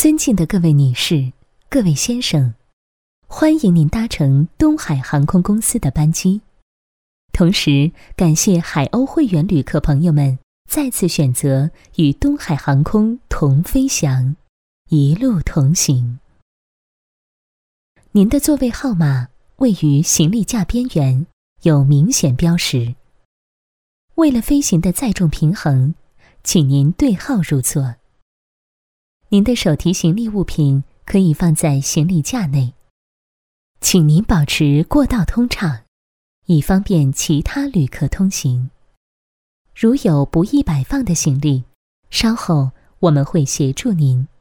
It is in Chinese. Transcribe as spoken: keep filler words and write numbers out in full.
尊敬的各位女士、各位先生，欢迎您搭乘东海航空公司的班机。同时，感谢海鸥会员旅客朋友们再次选择与东海航空同飞翔，一路同行。您的座位号码位于行李架边缘，有明显标识。为了飞行的载重平衡，请您对号入座。您的手提行李物品可以放在行李架内，请您保持过道通畅，以方便其他旅客通行。如有不易摆放的行李，稍后我们会协助您。